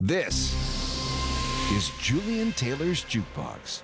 This is Julian Taylor's Jukebox.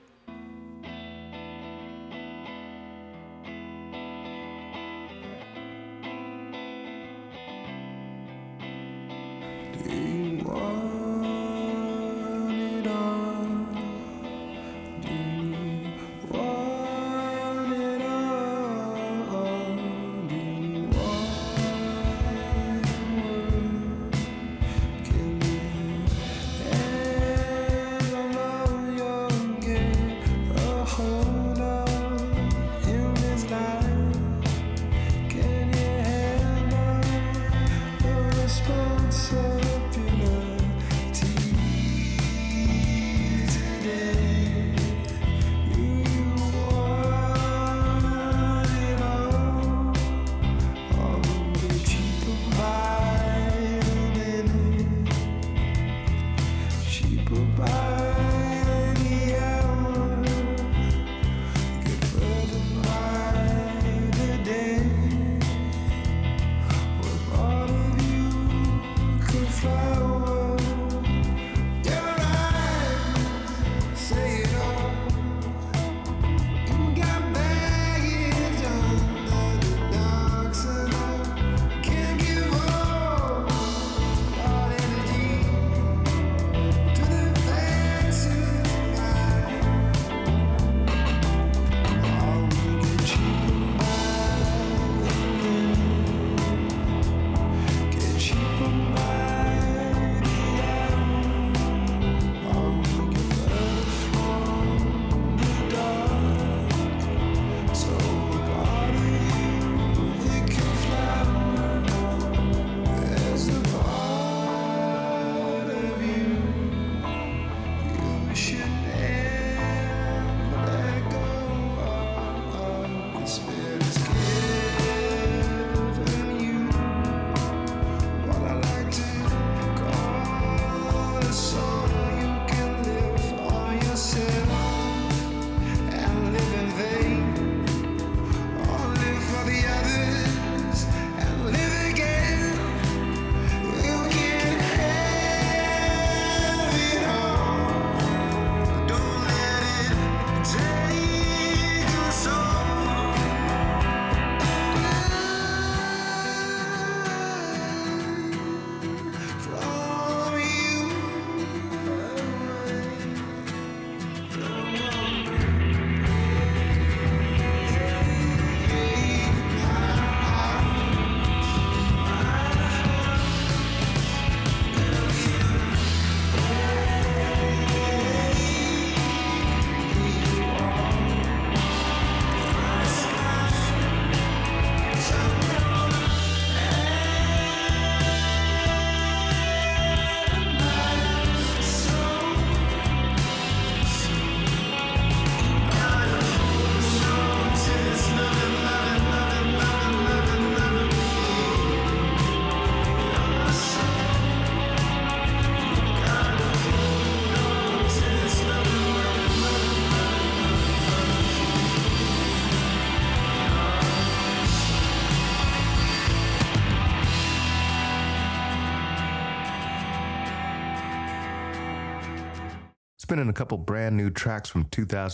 Spinning a couple brand new tracks from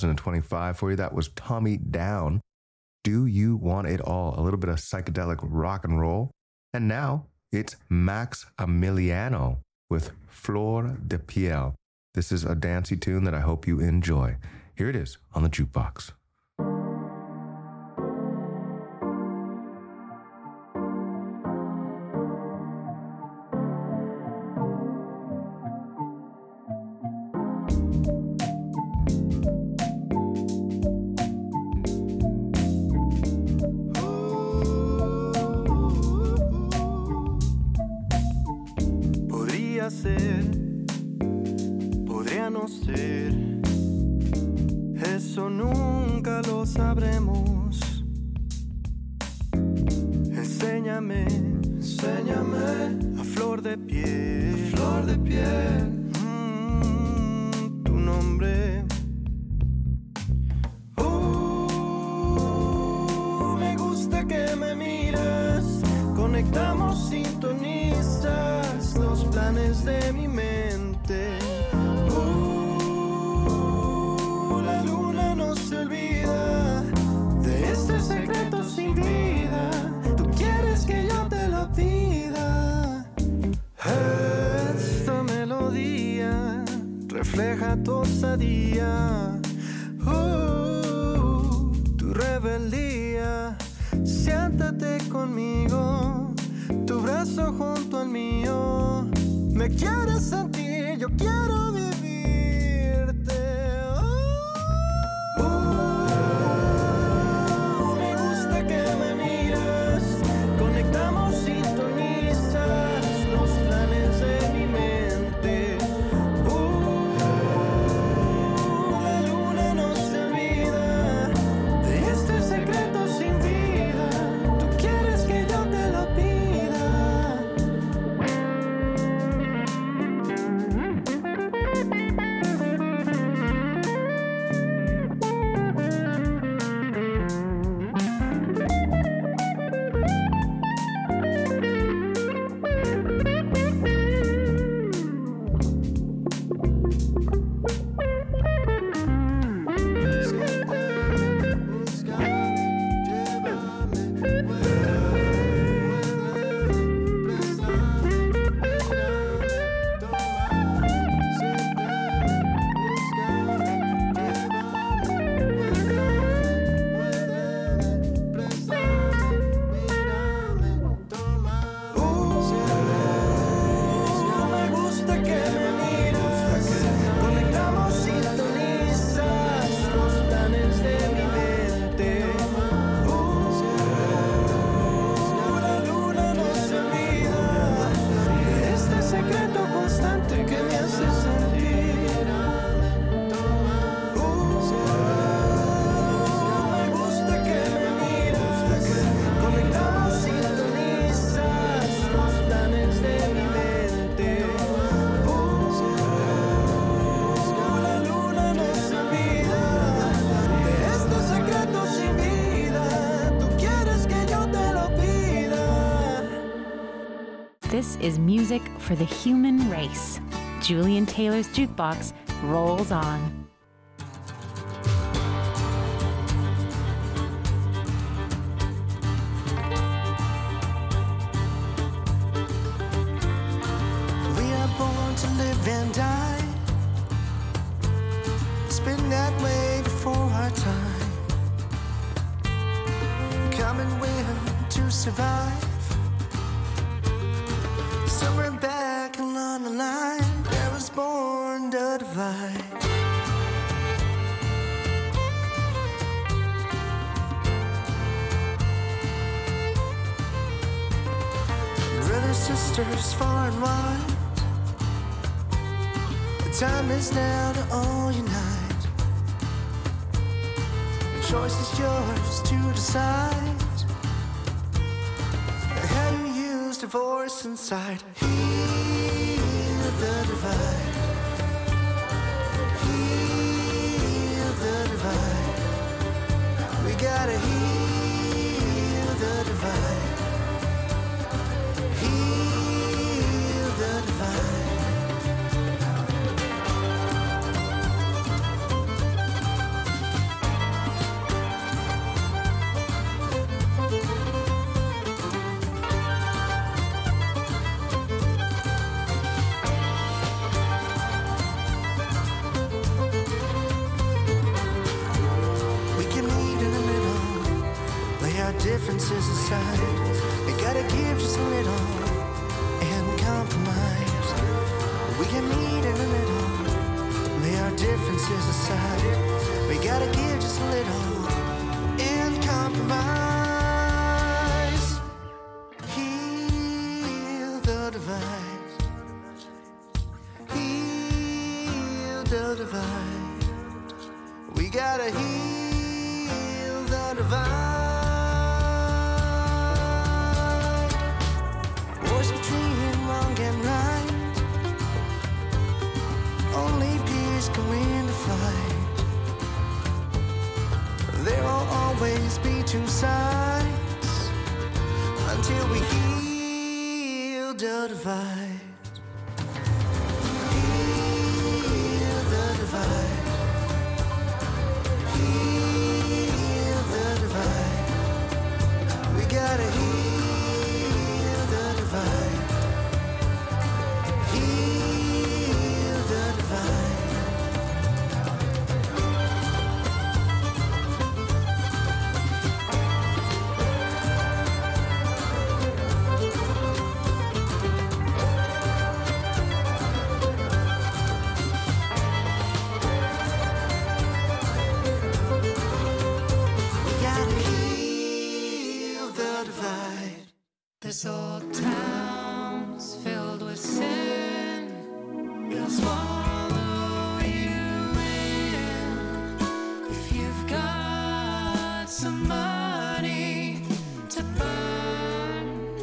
2025 for you. That was Tommy Down. Do You Want It All? A little bit of psychedelic rock and roll. And now it's Max Emiliano with Flor de Piel. This is a dancey tune that I hope you enjoy. Here it is on the Jukebox. Podría no ser, eso nunca lo sabremos. Enséñame, enséñame a flor de piel, tu nombre. Me gusta que me miras, conectamos sintonistas los planes de mi mente. refleja tu osadía, tu rebeldía. Siéntate conmigo, tu brazo junto al mío. Me quieres sentir, yo quiero vivirte. Me gusta que me miras, conectamos, sintonizas los planes de mi mente. La luna no se olvida de este secreto sin vida. Tú quieres que yo te lo pida. Me gusta que me miras, conectamos, sintonizas los planes de mi mente. La luna no se olvida de este secreto constante que me hace sentir. Me gusta que me miras, conectamos, sintonizas los planes de mi mente. La luna no se olvida de este secreto sin vida. Tú quieres que yo te lo pida. This is music for the human race. Julian Taylor's Jukebox rolls on. We are born to live and die. It's been that way before our time. Common will to survive. Somewhere back along the line, there was born the divide. Brothers, sisters, far and wide, the time is now to all unite. The choice is yours to decide how you use the voice inside. Heal the divide. Heal the divide. We gotta heal the divide. Heal the divide. We can meet in the middle, lay our differences aside. We gotta give just a little and compromise. We can meet in the middle, lay our differences aside. We gotta give just a little and compromise. Heal the divide. Heal the divide. We gotta heal the divide. Wars between wrong and right. Only peace can win the fight. There will always be two sides until we heal the divide. Heal the divide. Heal the divide. We gotta heal the divide. Heal the divide. swallow you in. If you've got some money to burn,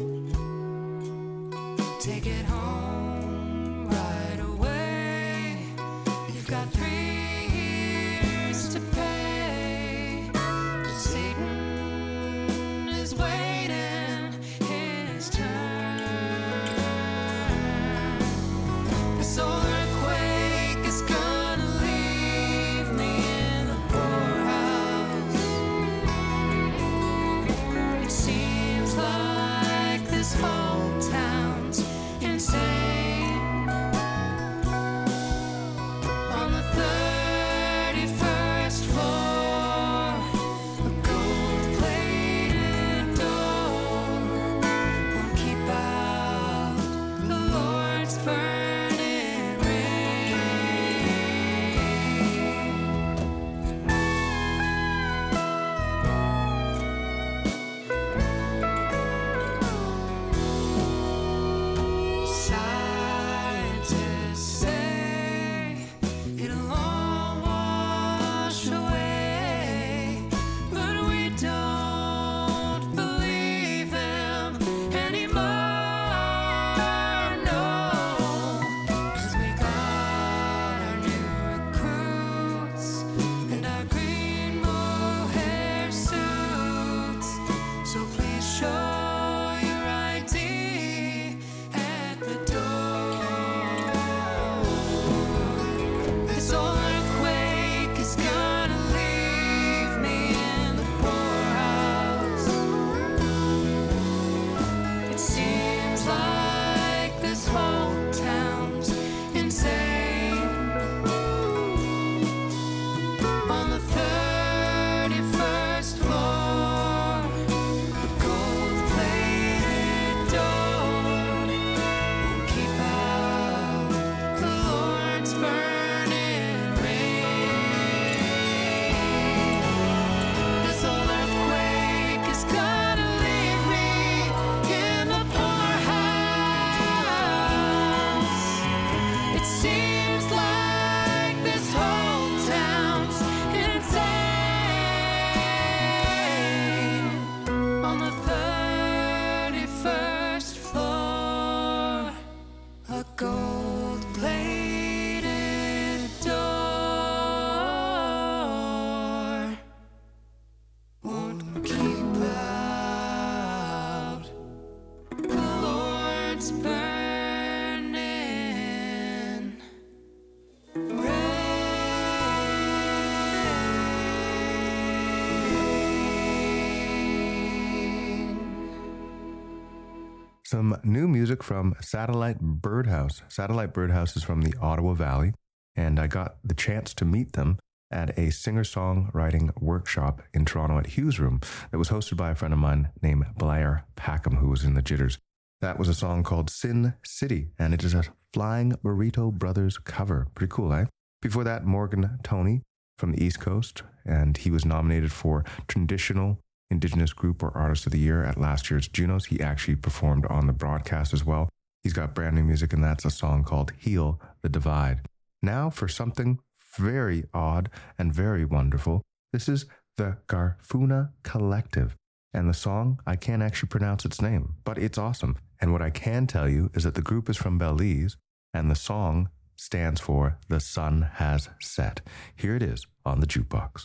take it home right away. You've got 3 years to pay. But Satan is waiting his turn. This old earthquake is gonna leave me in the poorhouse. It seems like this whole town's insane. On the 31st floor, a gold-plated door won't keep out the Lord's burning rain. Scientists say it'll all wash away, but we don't believe them anymore, no. 'Cause we got our new recruits and our green mohair suits. So please show your ID at the door. This old earthquake is gonna leave me in the poorhouse. It seems like this whole town's insane. On the 31st floor, a gold-plated door won't keep out the Lord's burning rain. This old earthquake is gonna leave me in the poorhouse. It seems like this whole town's insane. On the 31st floor, a gold-plated door won't keep out the Lord's burning rain. Some new music from Satellite Birdhouse. Satellite Birdhouse is from the Ottawa Valley, and I got the chance to meet them at a singer-songwriting workshop in Toronto at Hughes Room that was hosted by a friend of mine named Blair Packham, who was in the Jitters. That was a song called Sin City, and it is a Flying Burrito Brothers cover. Pretty cool, eh? Before that, Morgan Toney from the East Coast, and he was nominated for Traditional Indigenous Group or Artist of the Year at last year's Junos. He actually performed on the broadcast as well. He's got brand new music, and that's a song called Heal the Divide. Now for something very odd and very wonderful. This is the Garfuna Collective. And the song, I can't actually pronounce its name, but it's awesome. And what I can tell you is that the group is from Belize, and the song stands for The Sun Has Set. Here it is on the Jukebox.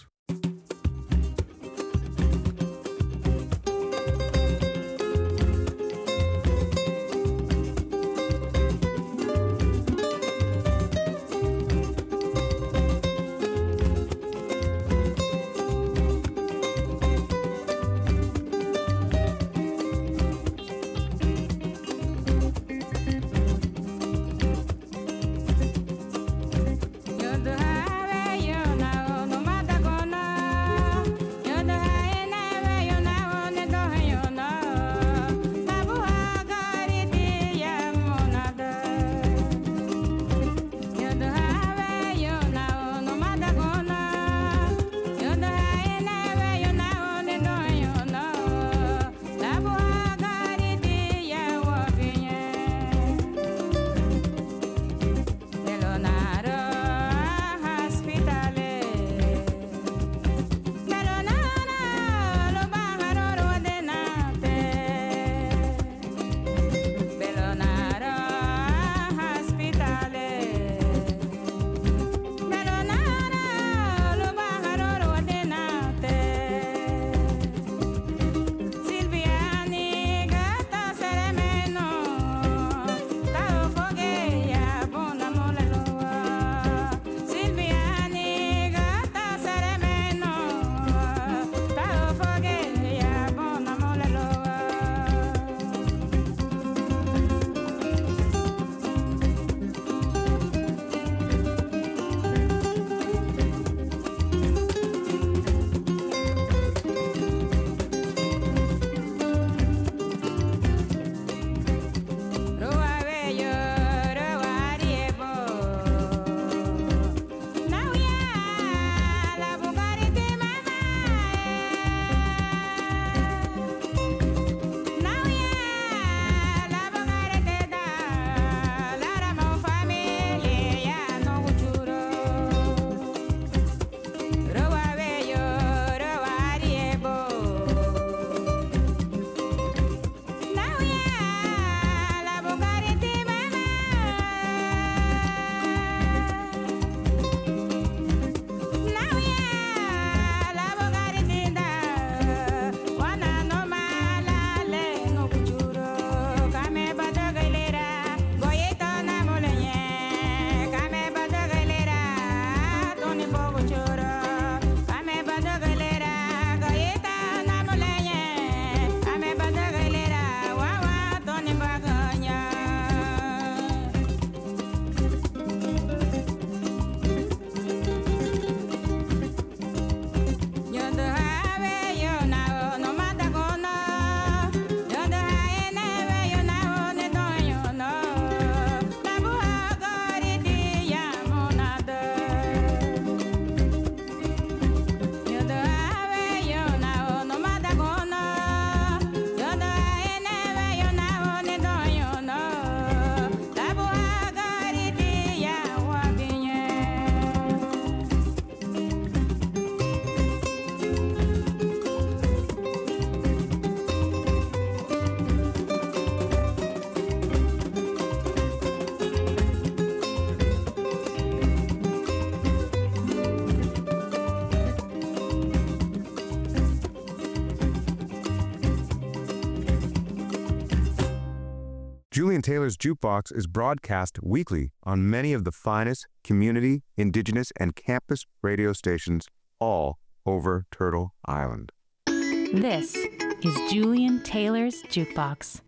Yo do have you know no matter gonna Julian Taylor's Jukebox is broadcast weekly on many of the finest community, indigenous, and campus radio stations all over Turtle Island. This is Julian Taylor's Jukebox.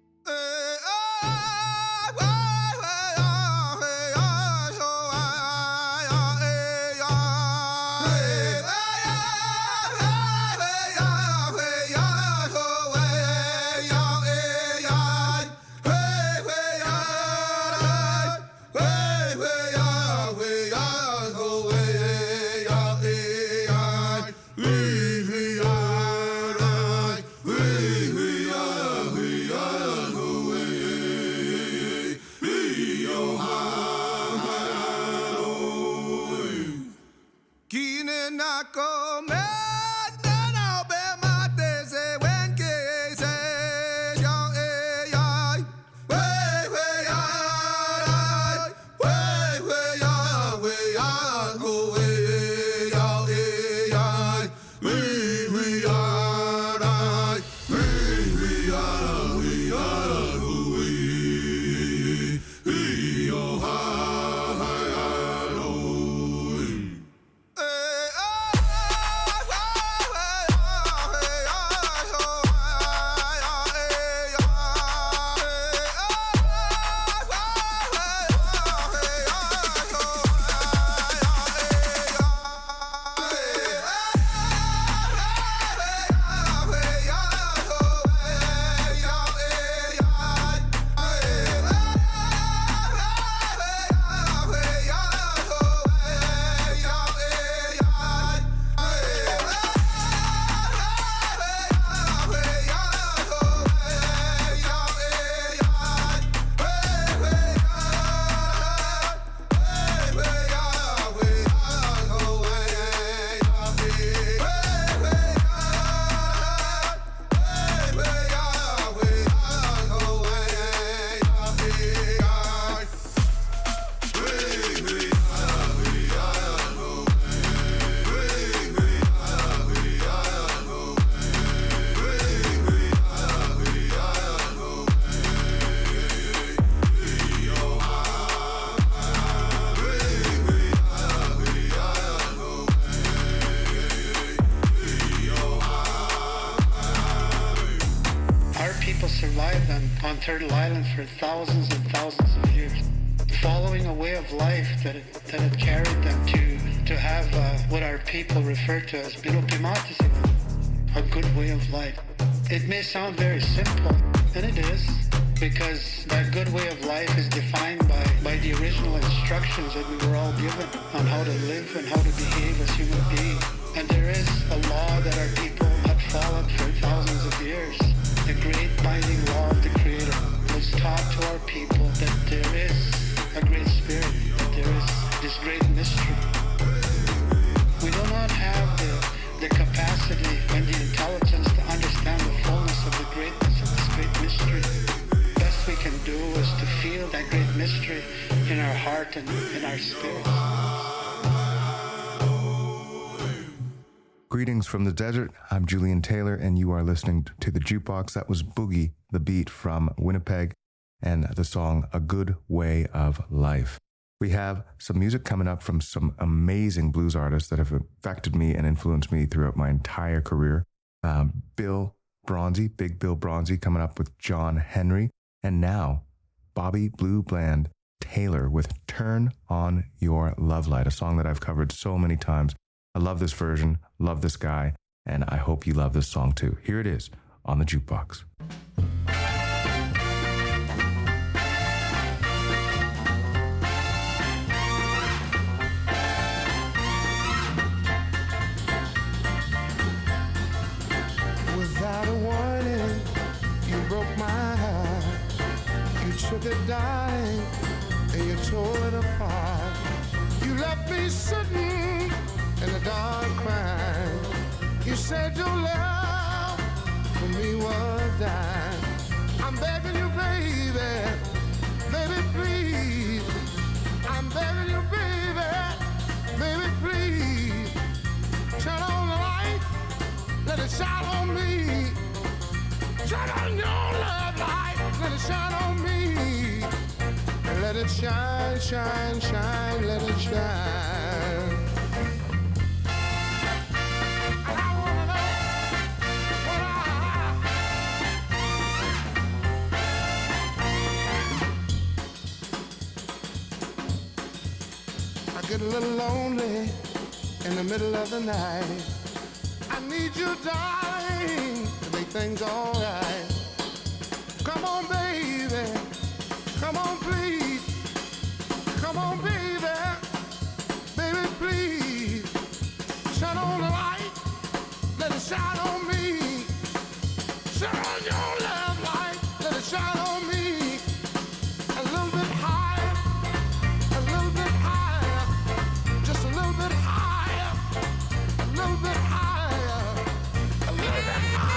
On Turtle Island for thousands and thousands of years, following a way of life that had carried them to have what our people refer to as Bilopimatis, a good way of life. It may sound very simple, and it is, because that good way of life is defined by the original instructions that we were all given on how to live and how to behave as human beings. And there is a law that our people have followed for thousands of years. The great binding law of the Creator was taught to our people that there is a great spirit, that there is this great mystery. We do not have the capacity and the intelligence to understand the fullness of the greatness of this great mystery. The best we can do is to feel that great mystery in our heart and in our spirit. Greetings from the desert. I'm Julian Taylor, and you are listening to the Jukebox. That was Boogie, the beat from Winnipeg, and the song A Good Way of Life. We have some music coming up from some amazing blues artists that have affected me and influenced me throughout my entire career. Bill Bronzy, Big Bill Bronzy, coming up with John Henry, and now Bobby Blue Bland Taylor with Turn On Your Love Light, a song that I've covered so many times. I love this version, love this guy, and I hope you love this song too. Here it is on the Jukebox. Without a warning, you broke my heart. You took it, darling, and you tore it apart. You left me sitting in the dark crying. You said your love for me was dying. I'm begging you, baby, baby, please. I'm begging you, baby, baby, please. Turn on the light, let it shine on me. Turn on your love light. let it shine on me. Let it shine, shine, shine, let it shine. And I wanna know what I get a little lonely in the middle of the night. I need you, darling, to make things all right. Come on, baby. Come on, please. Come on, baby. Baby, please. Shine on the light. Let it shine on me. Shine on your love light. Let it shine on me. A little bit higher. A little bit higher. Just a little bit higher. A little bit higher. A little bit higher.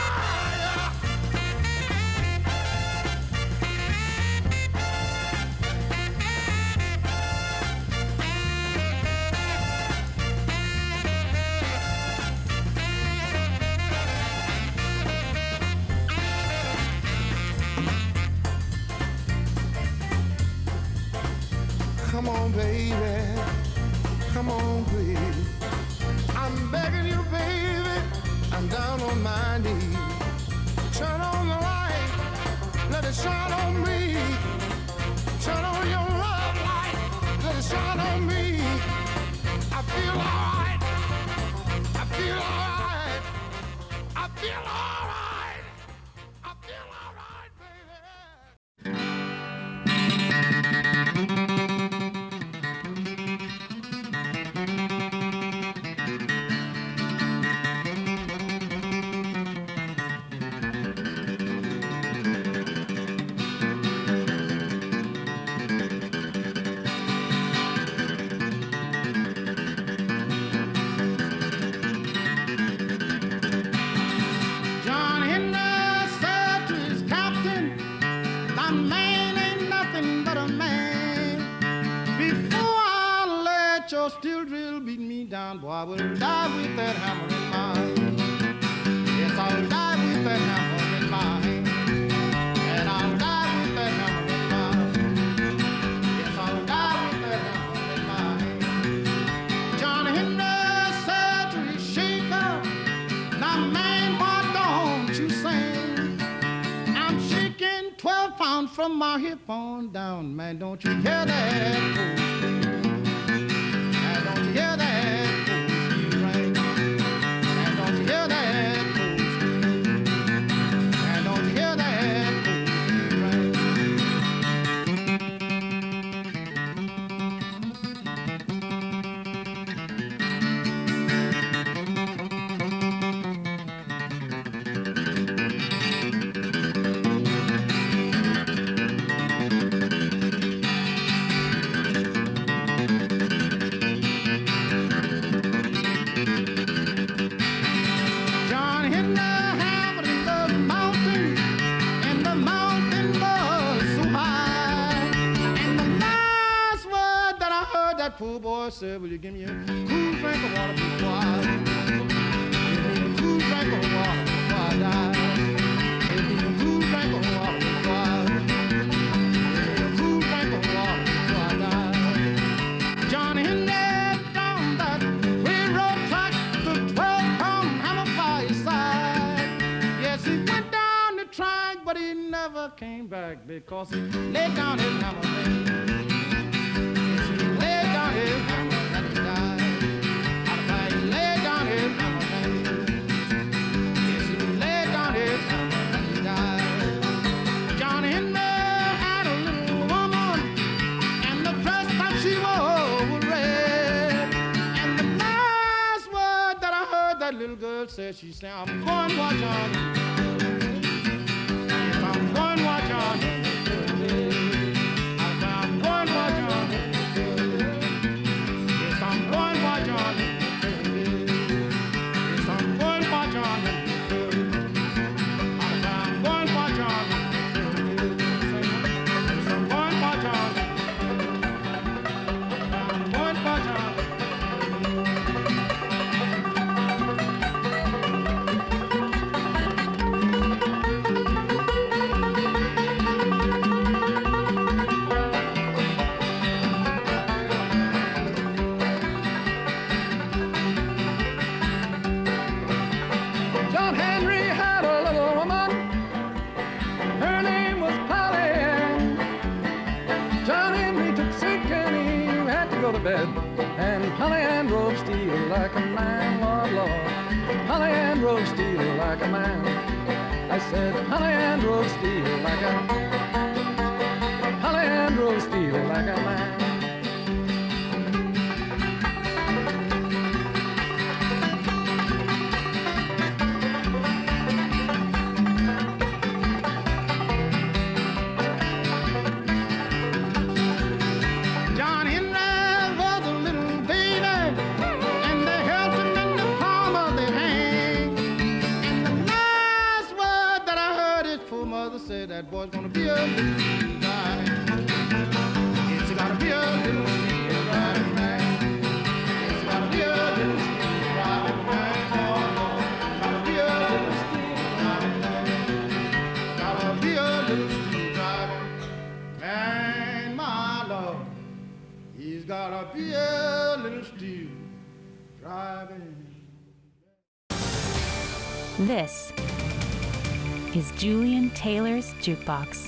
Come on, baby. Come on, please. I'm begging you, baby. I'm down on my knees. Turn on the light. Let it shine on me. Turn on your love light. Let it shine on me. I feel alright. I feel alright. I feel alright. I feel alright, baby. John Henry said to his captain, "The man ain't nothing but a man. Before I let your steel drill beat me down, boy, I will die with that hammer in my hand. Yes, I'll die with that hammer in my hand. And I'll die with that hammer in my hand. Yes, I'll die with that hammer in my hand." John Henry said to his shaker, "Now, man, why don't you sing? I'm shaking 12 pounds from my hip on down. Man, don't you hear that cold steel? Man, don't you hear that cold steel ring? Man, don't you hear that cold steel? Man, don't you hear that cold steel ring?" John Henry hammered in the mountain, and the mountain was so high. And the last word that I heard that poor boy said, "Will you give me a cool drink of water before I give me a cool drink of water before I die? Give me a cool drink of water before I give me a cool drink of water before I die." John Henry down that railroad track, the 12-pound hammer by his side. Yes, he went down the track, but he never came back because he laid down his hammer. Yes, he laid down his hammer and he died. He laid down his hammer and he died. Yes, he laid down his hammer and he died. John Henry had a little woman, and the dress that she wore was red. And the last word that I heard that little girl said, she said, "I'm going to watch on. Yes, I'm going to watch on. I'm going to watch on. Yes, I'm going to watch on. Yes, I'm going to watch on. I'm going to watch on. Yes, I'm going to watch on. I'm going to watch on. And Polly Ann drove steel like a man, Lord, Lord. Polly Ann drove steel like a man. I said, Polly Ann drove steel like a Polly Ann drove steel like a man. That boy's gonna be a little guy. It's gonna be a little steel driving man. It's gonna be a little steel driving man. Oh, Lord. Gotta be a little steel driving man. Gotta be a little steel driving man, my Lord. He's gotta be a little steel driving. This is Julian Taylor's Jukebox.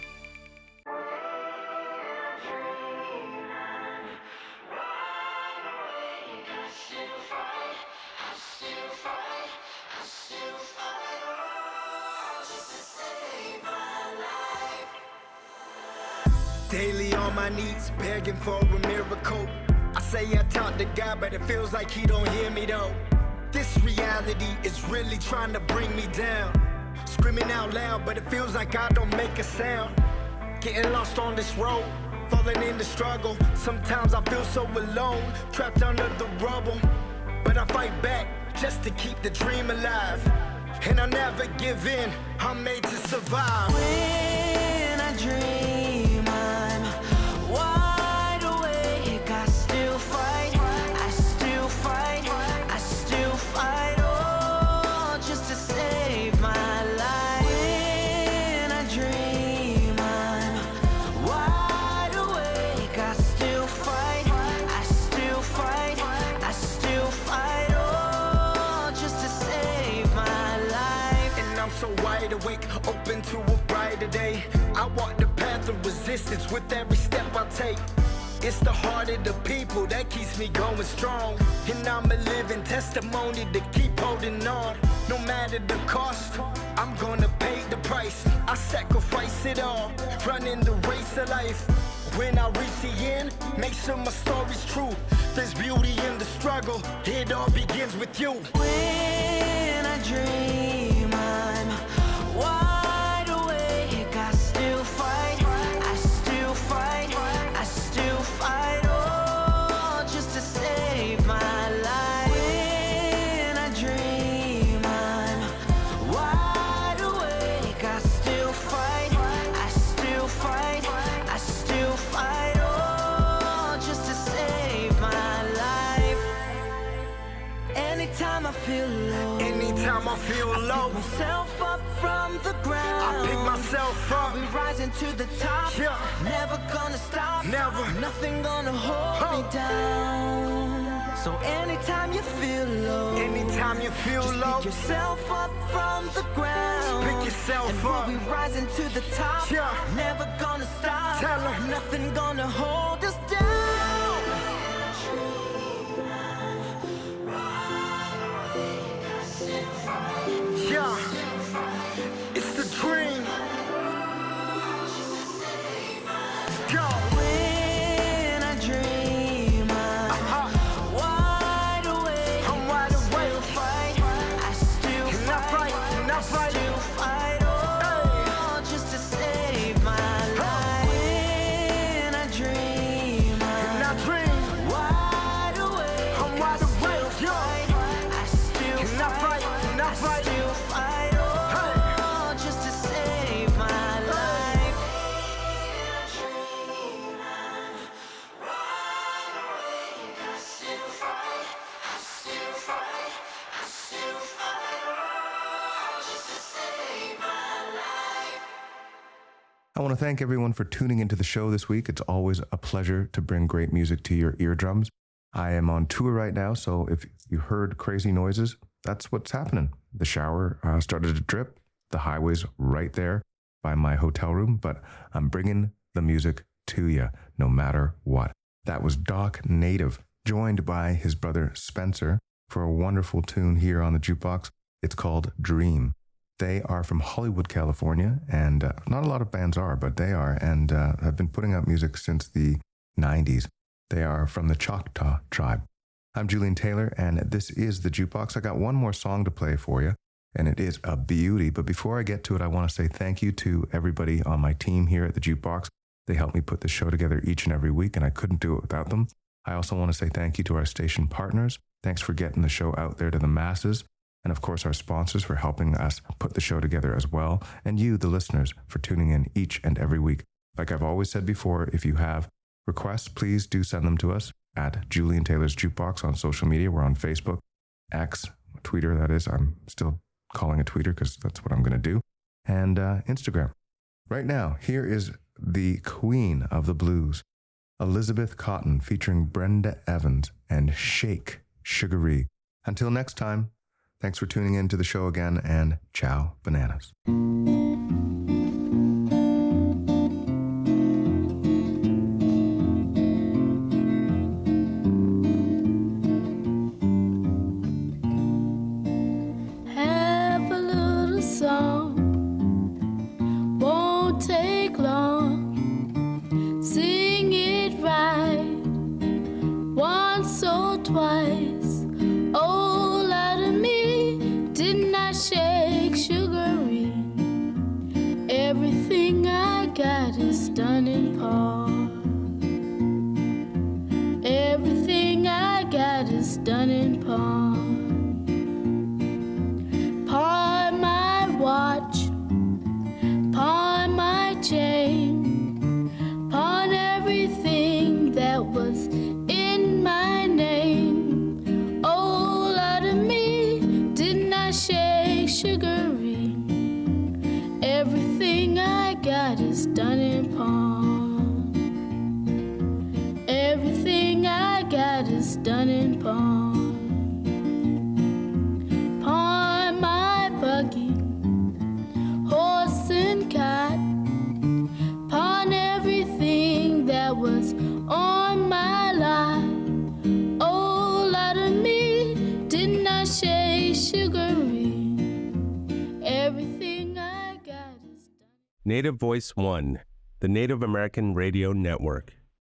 Daily on my knees, begging for a miracle. I say I talk to God, but it feels like he don't hear me though. This reality is really trying to bring me down. Screaming out loud, but it feels like I don't make a sound. Getting lost on this road, falling in the struggle. Sometimes I feel so alone, trapped under the rubble. But I fight back just to keep the dream alive. And I never give in, I'm made to survive. When I dream I'm wide awake, I still fight, I still fight, I still fight, oh, just to save my life. When I dream I'm wide awake, I still fight, I still fight, I still fight, oh, just to save my life. And I'm so wide awake, open to a brighter day. I walk the path of resistance with every step I take. It's the heart of the people that keeps me going strong. And I'm a living testimony to keep holding on. No matter the cost, I'm gonna pay the price. I sacrifice it all, running the race of life. When I reach the end, make sure my story's true. There's beauty in the struggle, it all begins with you. When I dream I'm wide awake, I still fight, I still fight, I still fight, oh, just to save my life. When I dream I'm wide awake, I still fight, I still fight, I still fight, oh, just to save my life. Anytime I feel low, Anytime I feel low, myself up from the ground, I pick myself up. we rising to the top, Yeah. never gonna stop, Never. nothing gonna hold me down. So anytime you feel low, Anytime you feel just low, pick yourself up from the ground, pick yourself and up. we'll be rising to the top, Yeah. never gonna stop, Tell 'em. nothing gonna hold us down. Yeah, it's the dream. Go. When I dream I'm wide awake, I'm wide awake. fight, I still And I fight, and I fight. still fight, oh, just to save my life. When I dream And I I'm dream. wide awake, I'm wide awake. Yeah. I still And I fight, and I fight. still fight, oh, just to save my life. I want to thank everyone for tuning into the show this week. It's always a pleasure to bring great music to your eardrums. I am on tour right now, so if you heard crazy noises, that's what's happening. The shower started to drip. The highway's right there by my hotel room, but I'm bringing the music to you no matter what. That was Doc Native, joined by his brother Spencer for a wonderful tune here on the Jukebox. It's called Dream. They are from Hollywood, California, and not a lot of bands are, but they are, and have been putting out music since the 90s. They are from the Choctaw tribe. I'm Julian Taylor, and this is the Jukebox. I got one more song to play for you, and it is a beauty. But before I get to it, I want to say thank you to everybody on my team here at the Jukebox. They help me put the show together each and every week, and I couldn't do it without them. I also want to say thank you to our station partners. Thanks for getting the show out there to the masses. And of course, our sponsors for helping us put the show together as well. And you, the listeners, for tuning in each and every week. Like I've always said before, if you have requests, please do send them to us at Julian Taylor's Jukebox on social media. We're on Facebook, X, Twitter, that is. I'm still calling it Twitter because that's what I'm going to do. And Instagram. Right now, here is the queen of the blues, Elizabeth Cotten, featuring Brenda Evans and Shake Sugaree. Until next time, thanks for tuning in to the show again, and ciao, bananas. Have a little song, won't take long. Sing it right once or twice. Oh, out of me, didn't I shake sugaree? Everything I got is done in part. Everything I got is done in part. Pawn my watch, pawn my chain, pawn everything that was in my name. Oh, out of me, didn't I shake sugaree? Everything I got is done in pawn. Everything I got is done in pawn. Pawn my buggy, horse and cot, pawn everything that was on my lot. Oh, out of me, didn't I shake sugaree? Everything I got is done. Native Voice One, the Native American Radio Network.